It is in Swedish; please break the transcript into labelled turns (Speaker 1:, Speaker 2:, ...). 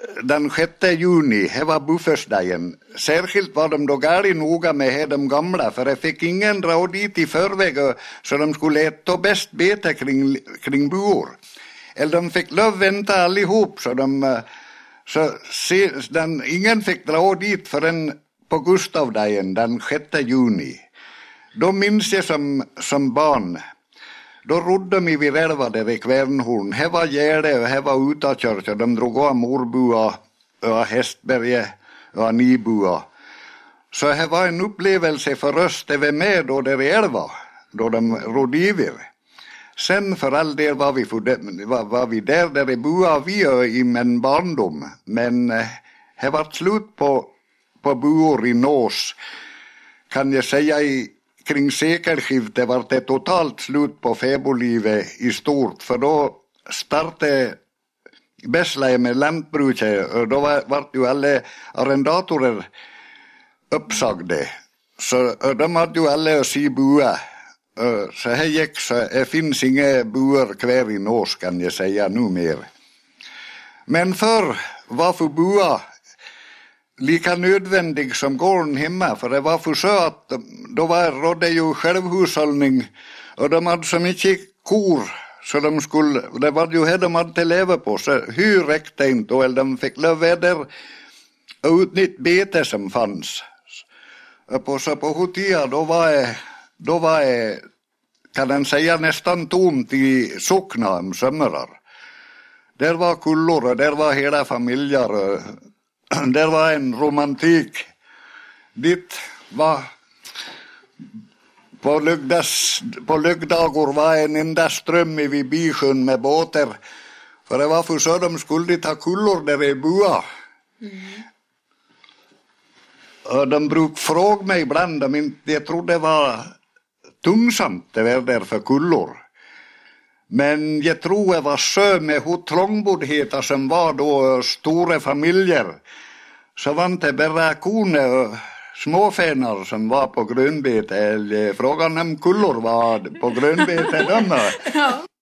Speaker 1: den 6 juni, det var bufförsdagen. Särskilt var de då gärna noga med de gamla, för jag fick ingen dra dit i förväg så de skulle äta bäst bete kring buor. Eller de fick lov vänta allihop ingen fick dra dit förrän på Gustavdagen den 6 juni. Då minns jag som barn. Då rodde de vid älva där i Kvärnhorn. Här var Gärde och här var utakört och de drog av Morbua och Hästberge och Nibua. Så här var en upplevelse för oss det var med då där i älva, då de rodde iver. Sen för all del var vi där i bua vi i min barndom. Men det var slut på buor i Nås. Kan jag säga kring sekelskiftet var det totalt slut på fäbodlivet i stort. För då startade Besslai med lantbruket och då var ju alla arrendatorer uppsagde. Så de hade ju alla att se bua. Så här gick så det finns inga buer kvar i Nås kan jag säga nu mer. Men förr var för bua lika nödvändig som gården hemma, för det var för så att då rådde ju självhushållning och de hade så mycket kor så det var ju här de hade att leva på, så hur räckte inte och de fick löväder och utnytt bete som fanns. Och på Hutia då var kan man säga nästan tomt i sockna om sömrar. Där var kullor och där var hela familjer och där var en romantik. Dit var på lögdagar var en enda ström vid Bisjön med båtar. För det var för så de skulle ta kullor där i bua. Och de brukade fråga mig ibland, jag trodde det var tungsamt det var där för kullor. Men jag tror det var så med hur trångboddheter som var då stora familjer. Så var det bara koner och småfenar som var på grönbete. Eller frågan om kullor var på grönbete.